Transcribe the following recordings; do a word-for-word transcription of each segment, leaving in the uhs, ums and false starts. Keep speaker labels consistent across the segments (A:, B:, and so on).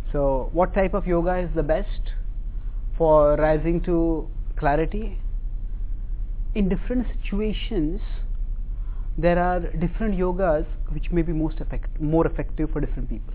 A: So what type of yoga is the best for rising to clarity? In different situations, there are different yogas which may be most effect more effective for different people.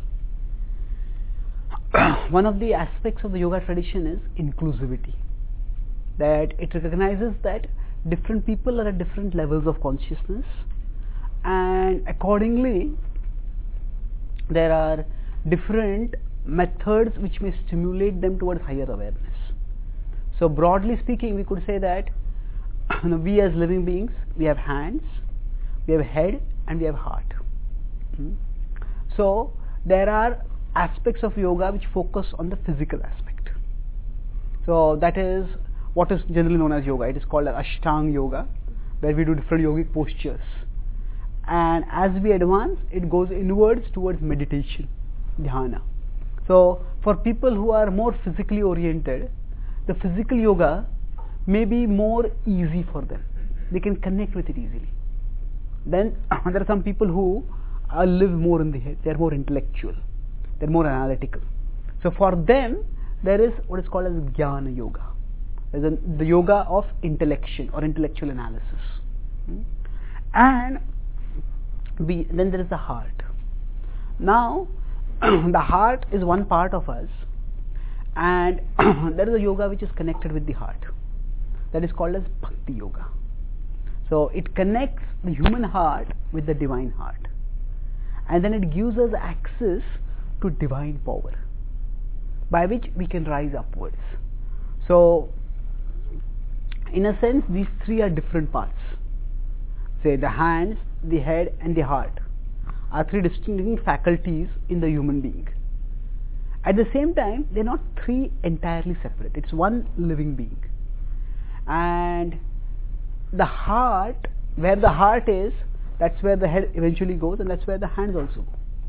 A: One of the aspects of the yoga tradition is inclusivity, that it recognizes that different people are at different levels of consciousness, and accordingly there are different methods which may stimulate them towards higher awareness. So broadly speaking, we could say that you know, we as living beings, we have hands, we have head, and we have heart. Hmm? So there are aspects of yoga which focus on the physical aspect. So that is what is generally known as yoga. It is called Ashtanga yoga, where we do different yogic postures, and as we advance, it goes inwards towards meditation, dhyana. So for people who are more physically oriented, the physical yoga may be more easy for them. They can connect with it easily. Then there are some people who uh, live more in the head. They are more intellectual. They are more analytical. So for them, there is what is called as jnana yoga. There is the yoga of intellection or intellectual analysis. Hmm? And we, then there is the heart. Now the heart is one part of us, and there is a yoga which is connected with the heart. That is called as bhakti yoga. So it connects the human heart with the divine heart, and then it gives us access to divine power, by which we can rise upwards. So in a sense, these three are different parts. Say the hands, the head, and the heart are three distinct faculties in the human being. At the same time, they are not three entirely separate. It's one living being. And the heart, where the heart is, that's where the head eventually goes, and that's where the hands also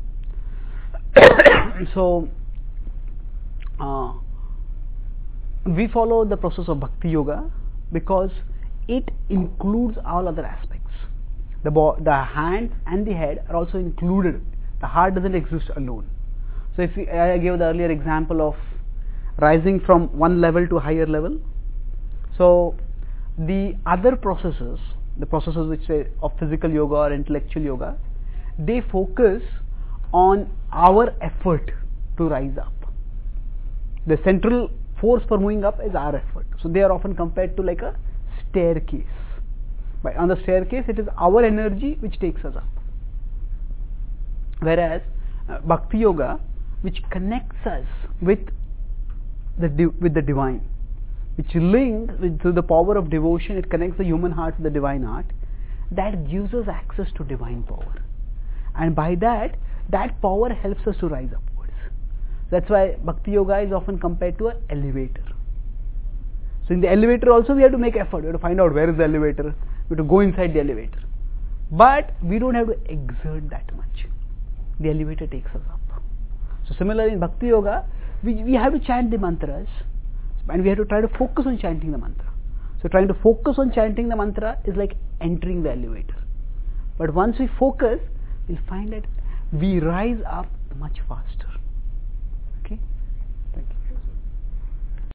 A: go. So uh, we follow the process of bhakti yoga because it includes all other aspects. The, bo- the hand and the head are also included. The heart doesn't exist alone. So if we, I gave the earlier example of rising from one level to a higher level. So the other processes, the processes which say of physical yoga or intellectual yoga, they focus on our effort to rise up. The central force for moving up is our effort. So they are often compared to like a staircase. But on the staircase, it is our energy which takes us up. Whereas uh, bhakti yoga, which connects us with the div- with the divine, which links with through the power of devotion, it connects the human heart to the divine heart. That gives us access to divine power, and by that, that power helps us to rise upwards. That's why bhakti yoga is often compared to an elevator. So in the elevator also we have to make effort. We have to find out where is the elevator. We have to go inside the elevator. But we don't have to exert that much. The elevator takes us up. So similarly in bhakti yoga, we, we have to chant the mantras, and we have to try to focus on chanting the mantra. So trying to focus on chanting the mantra is like entering the elevator. But once we focus, we'll find that we rise up much faster.